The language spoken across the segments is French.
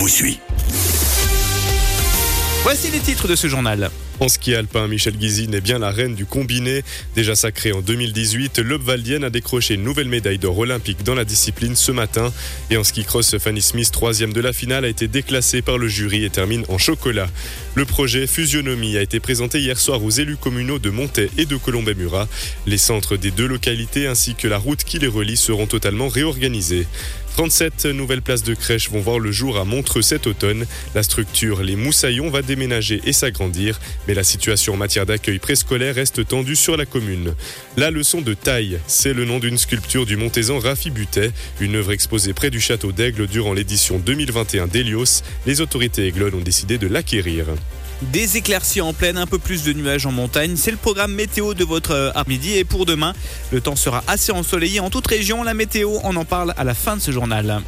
vous suit. Voici les titres de ce journal. En ski alpin, Michèle Guizine est bien la reine du combiné. Déjà sacrée en 2018, l'Obvaldienne a décroché une nouvelle médaille d'or olympique dans la discipline ce matin. Et en ski cross, Fanny Smith, troisième de la finale, a été déclassée par le jury et termine en chocolat. Le projet Fusionomie a été présenté hier soir aux élus communaux de Montaix et de Colombey-Murat. Les centres des deux localités ainsi que la route qui les relie seront totalement réorganisés. 37 nouvelles places de crèche vont voir le jour à Montreux cet automne. La structure Les Moussaillons va déménager et s'agrandir, mais la situation en matière d'accueil préscolaire reste tendue sur la commune. La leçon de taille, c'est le nom d'une sculpture du Montaisan Rafi Butet, une œuvre exposée près du château d'Aigle durant l'édition 2021 d'Hélios. Les autorités aiglonnes ont décidé de l'acquérir. Des éclaircies en plaine, un peu plus de nuages en montagne. C'est le programme météo de votre après-midi. Et pour demain, le temps sera assez ensoleillé en toute région. La météo, on en parle à la fin de ce journal.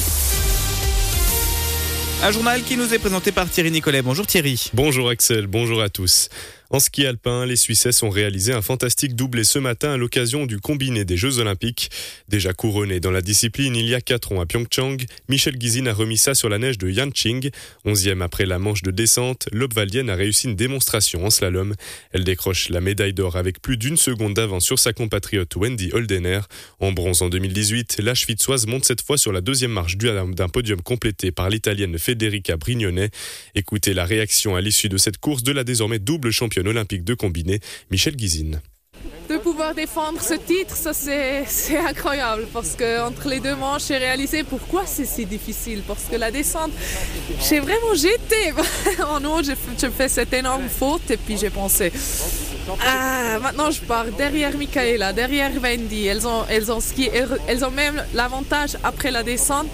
Un journal qui nous est présenté par Thierry Nicolet. Bonjour Thierry. Bonjour Axel, bonjour à tous. En ski alpin, les Suissesses ont réalisé un fantastique doublé ce matin à l'occasion du combiné des Jeux Olympiques. Déjà couronné dans la discipline il y a 4 ans à Pyeongchang, Michèle Guizine a remis ça sur la neige de Yanqing. 11e après la manche de descente, l'Obvaldienne a réussi une démonstration en slalom. Elle décroche la médaille d'or avec plus d'une seconde d'avance sur sa compatriote Wendy Holdener. En bronze en 2018, la Schwitzoise monte cette fois sur la deuxième marche d'un podium complété par l'Italienne Federica Brignone. Écoutez la réaction à l'issue de cette course de la désormais double championne olympique de combiné, Michèle Guizine. De pouvoir défendre ce titre, ça c'est incroyable parce que entre les deux manches, j'ai réalisé pourquoi c'est si difficile. Parce que la descente, j'ai vraiment jeté en haut, j'ai fait cette énorme faute et puis j'ai pensé maintenant je pars derrière Michaela, derrière Wendy. Elles ont skié, elles ont même l'avantage après la descente.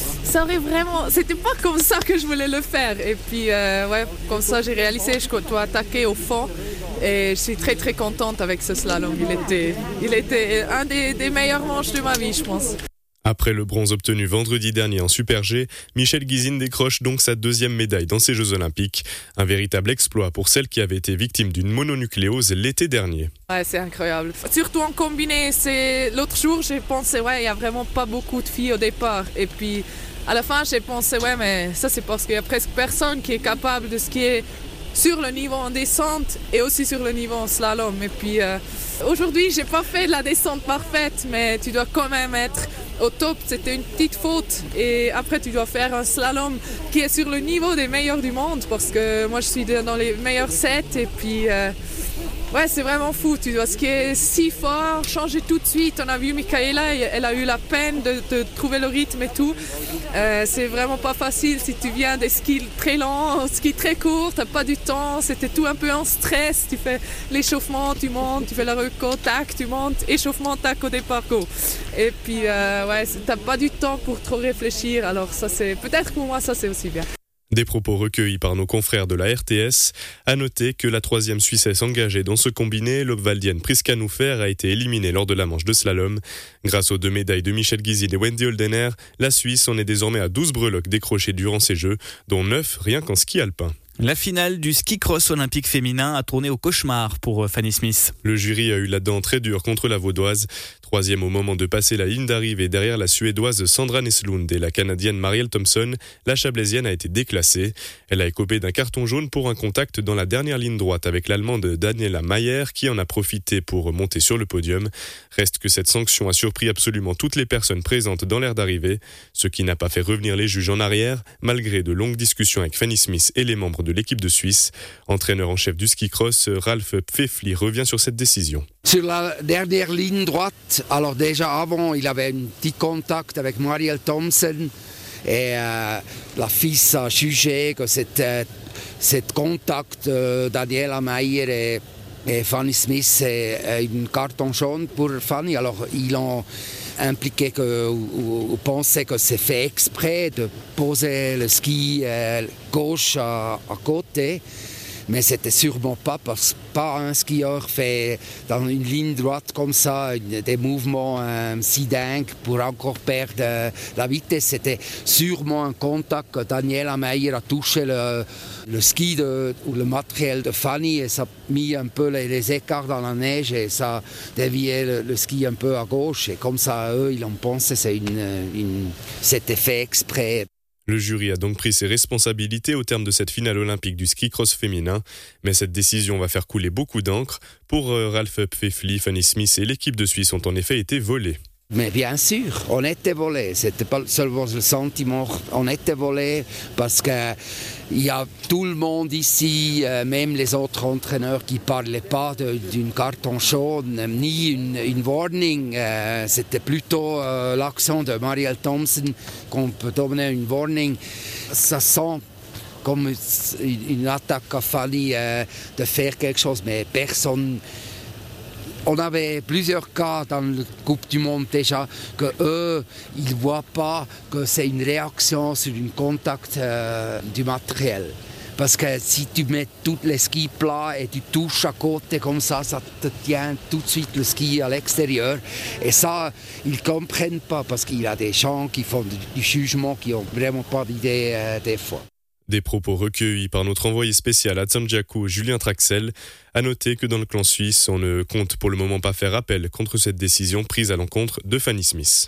C'était pas comme ça que je voulais le faire. Et puis, comme ça, j'ai réalisé, je dois attaquer au fond. Et je suis très, très contente avec ce slalom. Il était un des meilleurs manches de ma vie, je pense. Après le bronze obtenu vendredi dernier en Super G, Michèle Guizine décroche donc sa deuxième médaille dans ces Jeux Olympiques. Un véritable exploit pour celle qui avait été victime d'une mononucléose l'été dernier. Ouais, c'est incroyable. Surtout en combiné. L'autre jour, j'ai pensé, il n'y a vraiment pas beaucoup de filles au départ. Et puis, à la fin, j'ai pensé, mais ça c'est parce qu'il y a presque personne qui est capable de skier sur le niveau en descente et aussi sur le niveau en slalom. Et puis aujourd'hui, j'ai pas fait la descente parfaite, mais tu dois quand même être au top. C'était une petite faute. Et après, tu dois faire un slalom qui est sur le niveau des meilleurs du monde parce que moi, je suis dans les meilleurs 7 et puis... c'est vraiment fou, tu dois skier si fort, changer tout de suite. On a vu Michaela, elle a eu la peine de trouver le rythme et tout. C'est vraiment pas facile si tu viens des skis très lents, skis très courts, t'as pas du temps, c'était tout un peu en stress. Tu fais l'échauffement, tu montes, tu fais la reco, tac, tu montes, échauffement, tac au départ, go. Et puis, t'as pas du temps pour trop réfléchir, alors ça c'est, peut-être pour moi ça c'est aussi bien. Des propos recueillis par nos confrères de la RTS. À noter que la troisième Suissesse engagée dans ce combiné, l'Obvaldienne Priska Noufer, a été éliminée lors de la manche de slalom. Grâce aux 2 médailles de Michèle Guizine et Wendy Holdener, la Suisse en est désormais à 12 breloques décrochées durant ces Jeux, dont 9 rien qu'en ski alpin. La finale du ski cross olympique féminin a tourné au cauchemar pour Fanny Smith. Le jury a eu la dent très dure contre la Vaudoise. 3e au moment de passer la ligne d'arrivée derrière la Suédoise Sandra Neslund et la Canadienne Marielle Thompson, la Chablaisienne a été déclassée. Elle a écopé d'un carton jaune pour un contact dans la dernière ligne droite avec l'Allemande Daniela Mayer qui en a profité pour monter sur le podium. Reste que cette sanction a surpris absolument toutes les personnes présentes dans l'aire d'arrivée, ce qui n'a pas fait revenir les juges en arrière, malgré de longues discussions avec Fanny Smith et les membres de l'équipe de Suisse. Entraîneur en chef du ski cross, Ralph Pfeffli revient sur cette décision. Sur la dernière ligne droite, alors déjà avant, il avait un petit contact avec Marielle Thompson et la FIS a jugé que cet contact Daniela Mayer et Fanny Smith est un carton jaune pour Fanny. Alors ils ont impliqué ou pensé que c'est fait exprès de poser le ski gauche à côté. Mais c'était sûrement pas parce que pas un skieur fait dans une ligne droite comme ça des mouvements si dingues pour encore perdre la vitesse. C'était sûrement un contact que Daniela Mayer a touché le ski ou le matériel de Fanny et ça a mis un peu les écarts dans la neige et ça a dévié le ski un peu à gauche. Et comme ça, eux, ils ont pensé que c'était fait exprès. Le jury a donc pris ses responsabilités au terme de cette finale olympique du ski-cross féminin, mais cette décision va faire couler beaucoup d'encre. Pour Ralph Pfeffli, Fanny Smith et l'équipe de Suisse ont en effet été volés. Mais bien sûr, on était volés. C'était pas seulement le sentiment, on était volés parce que il y a tout le monde ici, même les autres entraîneurs qui parlaient pas d'une carton jaune, ni une warning. C'était plutôt l'accent de Marielle Thompson qu'on peut donner une warning. Ça sent comme une attaque à Fanny de faire quelque chose, mais personne. On avait plusieurs cas dans la Coupe du Monde déjà qu'eux, ils ne voient pas que c'est une réaction sur un contact du matériel. Parce que si tu mets tous les skis plats et tu touches à côté comme ça te tient tout de suite le ski à l'extérieur. Et ça, ils ne comprennent pas parce qu'il y a des gens qui font du jugement qui n'ont vraiment pas d'idée des fois. Des propos recueillis par notre envoyé spécial à Tsanjaku, Julien Traxel. À noter que dans le clan suisse, on ne compte pour le moment pas faire appel contre cette décision prise à l'encontre de Fanny Smith.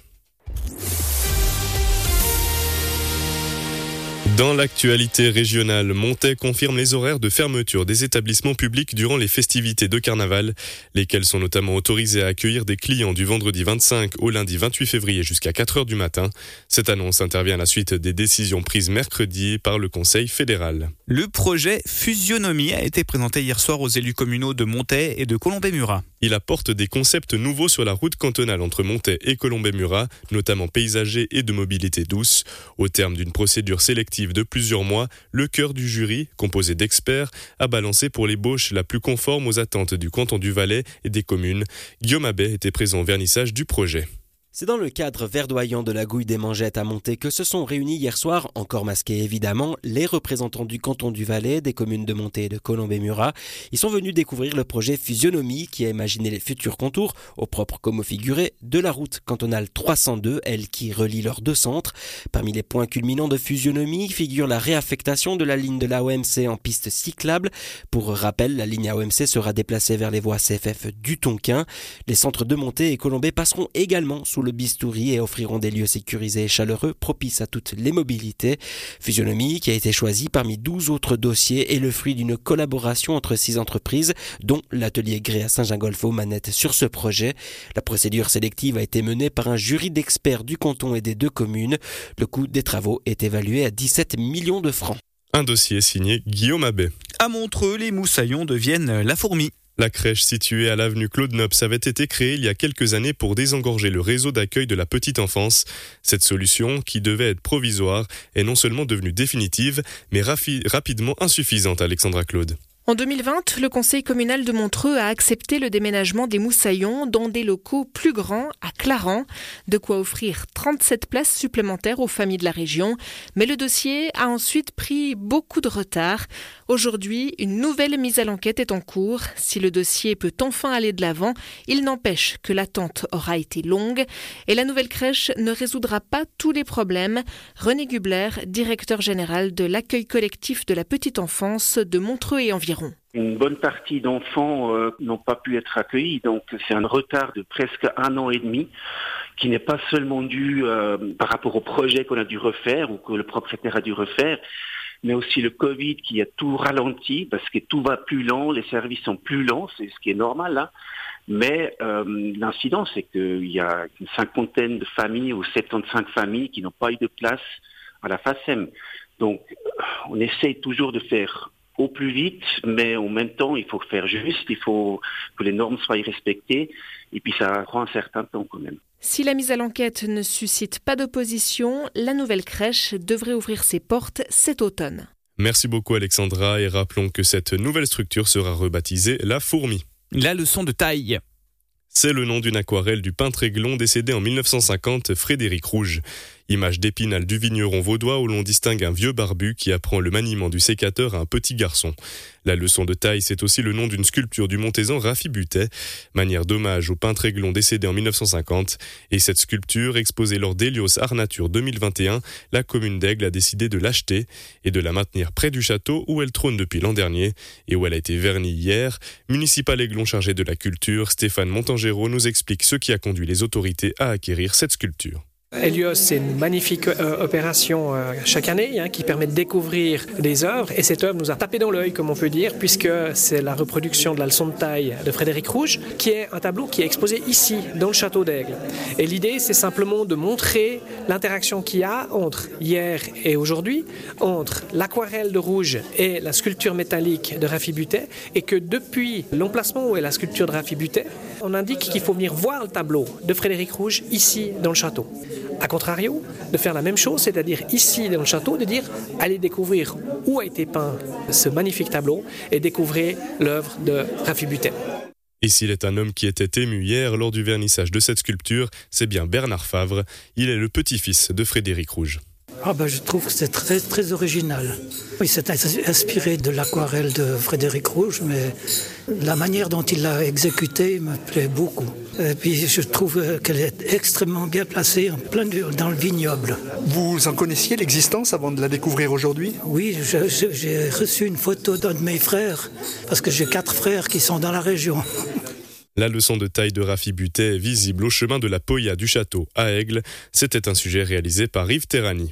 Dans l'actualité régionale, Montet confirme les horaires de fermeture des établissements publics durant les festivités de carnaval, lesquels sont notamment autorisés à accueillir des clients du vendredi 25 au lundi 28 février jusqu'à 4h du matin. Cette annonce intervient à la suite des décisions prises mercredi par le Conseil fédéral. Le projet Fusionomie a été présenté hier soir aux élus communaux de Montet et de Colombey-Murat. Il apporte des concepts nouveaux sur la route cantonale entre Montet et Colombey-Murat, notamment paysager et de mobilité douce. Au terme d'une procédure sélective de plusieurs mois, le cœur du jury, composé d'experts, a balancé pour l'ébauche la plus conforme aux attentes du canton du Valais et des communes. Guillaume Abbé était présent au vernissage du projet. C'est dans le cadre verdoyant de la Gouille des Mangettes à Montet que se sont réunis hier soir, encore masqués évidemment, les représentants du canton du Valais, des communes de Montet et de Colombey-Murat. Ils sont venus découvrir le projet Fusionomie qui a imaginé les futurs contours, au propre comme au figuré, de la route cantonale 302, elle qui relie leurs deux centres. Parmi les points culminants de Fusionomie figure la réaffectation de la ligne de l'AOMC en piste cyclable. Pour rappel, la ligne AOMC sera déplacée vers les voies CFF du Tonkin. Les centres de Montet et Colombey passeront également sous le bistouri et offriront des lieux sécurisés et chaleureux propices à toutes les mobilités. Fusionomie, qui a été choisie parmi 12 autres dossiers, est le fruit d'une collaboration entre 6 entreprises, dont l'atelier Gré à Saint-Gingolph aux manettes sur ce projet. La procédure sélective a été menée par un jury d'experts du canton et des deux communes. Le coût des travaux est évalué à 17 millions de francs. Un dossier signé Guillaume Abbé. À Montreux, les moussaillons deviennent la fourmi. La crèche située à l'avenue Claude Nops avait été créée il y a quelques années pour désengorger le réseau d'accueil de la petite enfance. Cette solution, qui devait être provisoire, est non seulement devenue définitive, mais rapidement insuffisante, Alexandra Claude. En 2020, le conseil communal de Montreux a accepté le déménagement des moussaillons dans des locaux plus grands à Clarens, de quoi offrir 37 places supplémentaires aux familles de la région. Mais le dossier a ensuite pris beaucoup de retard. Aujourd'hui, une nouvelle mise à l'enquête est en cours. Si le dossier peut enfin aller de l'avant, il n'empêche que l'attente aura été longue et la nouvelle crèche ne résoudra pas tous les problèmes. René Gubler, directeur général de l'accueil collectif de la petite enfance de Montreux et environ. Une bonne partie d'enfants n'ont pas pu être accueillis, donc c'est un retard de presque 1 an et demi qui n'est pas seulement dû par rapport au projet qu'on a dû refaire ou que le propriétaire a dû refaire, mais aussi le Covid qui a tout ralenti parce que tout va plus lent, les services sont plus lents, c'est ce qui est normal là. Mais l'incident, c'est qu'il y a une 50aine de familles ou 75 familles qui n'ont pas eu de place à la FACEM. Donc on essaye toujours de faire au plus vite, mais en même temps, il faut faire juste, il faut que les normes soient respectées, et puis ça prend un certain temps quand même. Si la mise à l'enquête ne suscite pas d'opposition, la nouvelle crèche devrait ouvrir ses portes cet automne. Merci beaucoup Alexandra, et rappelons que cette nouvelle structure sera rebaptisée La Fourmi. La leçon de taille. C'est le nom d'une aquarelle du peintre aiglon décédé en 1950, Frédéric Rouge. Image d'Épinal du vigneron vaudois où l'on distingue un vieux barbu qui apprend le maniement du sécateur à un petit garçon. La leçon de taille, c'est aussi le nom d'une sculpture du Montaisan Raffi Butet, manière d'hommage au peintre aiglon décédé en 1950. Et cette sculpture, exposée lors d'Hélios Art Nature 2021, la commune d'Aigle a décidé de l'acheter et de la maintenir près du château où elle trône depuis l'an dernier et où elle a été vernie hier. Municipal aiglon chargé de la culture, Stéphane Montangero nous explique ce qui a conduit les autorités à acquérir cette sculpture. Helios, c'est une magnifique opération chaque année qui permet de découvrir des œuvres. Et cette œuvre nous a tapé dans l'œil, comme on peut dire, puisque c'est la reproduction de la leçon de taille de Frédéric Rouge, qui est un tableau qui est exposé ici, dans le château d'Aigle. Et l'idée, c'est simplement de montrer l'interaction qu'il y a entre hier et aujourd'hui, entre l'aquarelle de Rouge et la sculpture métallique de Rafi Butet, et que depuis l'emplacement où est la sculpture de Rafi Butet, on indique qu'il faut venir voir le tableau de Frédéric Rouge ici, dans le château. A contrario, de faire la même chose, c'est-à-dire ici dans le château, de dire allez découvrir où a été peint ce magnifique tableau et découvrir l'œuvre de Rafi Butet. Et s'il est un homme qui était ému hier lors du vernissage de cette sculpture, c'est bien Bernard Favre. Il est le petit-fils de Frédéric Rouge. Je trouve que c'est très, très original. Il s'est inspiré de l'aquarelle de Frédéric Rouge, mais la manière dont il l'a exécutée me plaît beaucoup. Et puis je trouve qu'elle est extrêmement bien placée, en plein dans le vignoble. Vous en connaissiez l'existence avant de la découvrir aujourd'hui ? Oui, j'ai reçu une photo d'un de mes frères, parce que j'ai 4 frères qui sont dans la région. La leçon de taille de Rafi Butet est visible au chemin de la Poya du château à Aigle. C'était un sujet réalisé par Yves Terrani.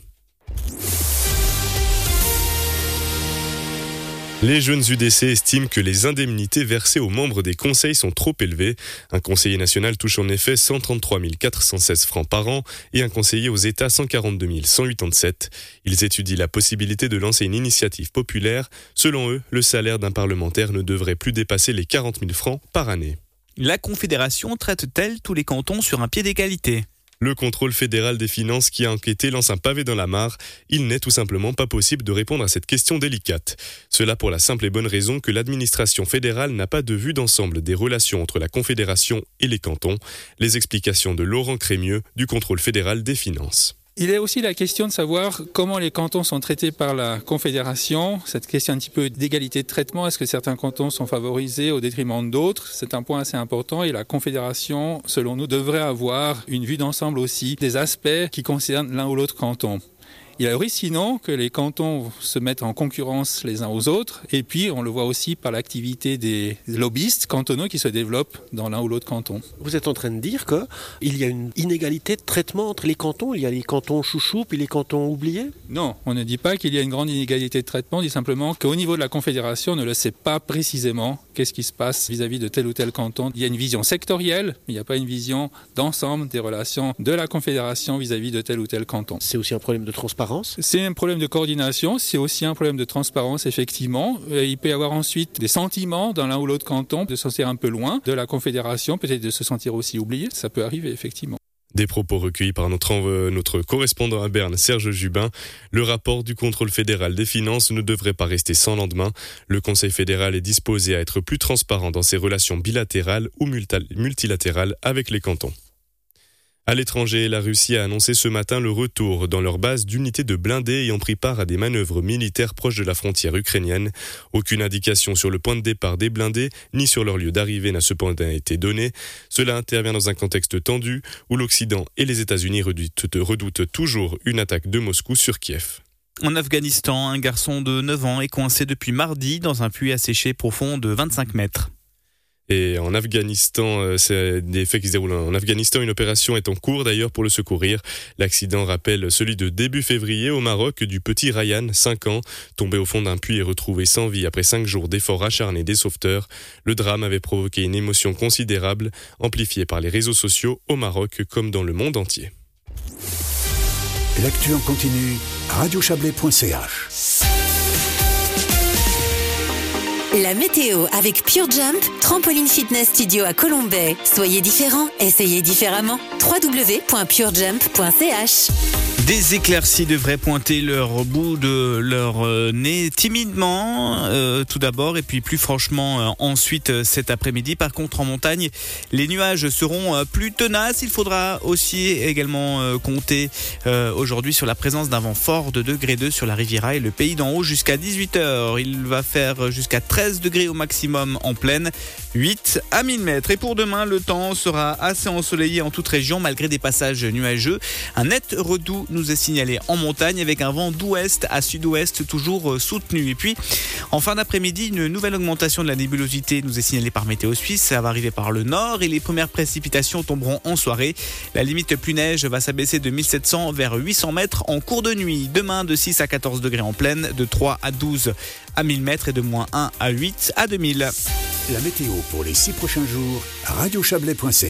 Les jeunes UDC estiment que les indemnités versées aux membres des conseils sont trop élevées. Un conseiller national touche en effet 133 416 francs par an et un conseiller aux États 142 187. Ils étudient la possibilité de lancer une initiative populaire. Selon eux, le salaire d'un parlementaire ne devrait plus dépasser les 40 000 francs par année. La Confédération traite-t-elle tous les cantons sur un pied d'égalité ? Le contrôle fédéral des finances qui a enquêté lance un pavé dans la mare. Il n'est tout simplement pas possible de répondre à cette question délicate. Cela pour la simple et bonne raison que l'administration fédérale n'a pas de vue d'ensemble des relations entre la Confédération et les cantons. Les explications de Laurent Crémieux du contrôle fédéral des finances. Il est aussi la question de savoir comment les cantons sont traités par la Confédération. Cette question un petit peu d'égalité de traitement, est-ce que certains cantons sont favorisés au détriment d'autres ? C'est un point assez important et la Confédération, selon nous, devrait avoir une vue d'ensemble aussi des aspects qui concernent l'un ou l'autre canton. Il y a le risque sinon que les cantons se mettent en concurrence les uns aux autres et puis on le voit aussi par l'activité des lobbyistes cantonaux qui se développent dans l'un ou l'autre canton. Vous êtes en train de dire qu'il y a une inégalité de traitement entre les cantons, il y a les cantons chouchous puis les cantons oubliés ? Non, on ne dit pas qu'il y a une grande inégalité de traitement, on dit simplement qu'au niveau de la Confédération, on ne le sait pas précisément qu'est-ce qui se passe vis-à-vis de tel ou tel canton. Il y a une vision sectorielle, mais il n'y a pas une vision d'ensemble des relations de la Confédération vis-à-vis de tel ou tel canton. C'est aussi un problème de transparence ? C'est un problème de coordination, c'est aussi un problème de transparence, effectivement. Il peut y avoir ensuite des sentiments dans l'un ou l'autre canton de se sentir un peu loin de la Confédération, peut-être de se sentir aussi oublié, ça peut arriver, effectivement. Des propos recueillis par notre correspondant à Berne, Serge Jubin. Le rapport du contrôle fédéral des finances ne devrait pas rester sans lendemain. Le Conseil fédéral est disposé à être plus transparent dans ses relations bilatérales ou multilatérales avec les cantons. À l'étranger, la Russie a annoncé ce matin le retour dans leur base d'unités de blindés ayant pris part à des manœuvres militaires proches de la frontière ukrainienne. Aucune indication sur le point de départ des blindés ni sur leur lieu d'arrivée n'a cependant été donnée. Cela intervient dans un contexte tendu où l'Occident et les États-Unis redoutent toujours une attaque de Moscou sur Kiev. En Afghanistan, un garçon de 9 ans est coincé depuis mardi dans un puits asséché profond de 25 mètres. Et en Afghanistan, c'est des faits qui se déroulent en Afghanistan. Une opération est en cours d'ailleurs pour le secourir. L'accident rappelle celui de début février au Maroc du petit Ryan, 5 ans, tombé au fond d'un puits et retrouvé sans vie après 5 jours d'efforts acharnés des sauveteurs. Le drame avait provoqué une émotion considérable, amplifiée par les réseaux sociaux au Maroc comme dans le monde entier. L'actu en continu, radiochablais.ch. La météo avec Pure Jump, trampoline fitness studio à Colombey. Soyez différents, essayez différemment. www.purejump.ch. Des éclaircies devraient pointer leur bout de leur nez timidement tout d'abord et puis plus franchement ensuite cet après-midi. Par contre en montagne, les nuages seront plus tenaces. Il faudra aussi également compter aujourd'hui sur la présence d'un vent fort de 2,2 sur la Riviera et le pays d'en haut jusqu'à 18h. Il va faire jusqu'à 13 degrés au maximum en plaine, 8 à 1000 mètres. Et pour demain, le temps sera assez ensoleillé en toute région malgré des passages nuageux. Un net redout tout nous est signalé en montagne avec un vent d'ouest à sud-ouest toujours soutenu. Et puis, en fin d'après-midi, une nouvelle augmentation de la nébulosité nous est signalée par Météo Suisse. Ça va arriver par le nord et les premières précipitations tomberont en soirée. La limite pluie-neige va s'abaisser de 1700 vers 800 mètres en cours de nuit. Demain, de 6 à 14 degrés en plaine, de 3 à 12 à 1000 mètres et de -1 à 8 à 2000. La météo pour les 6 prochains jours, radiochablais.ch.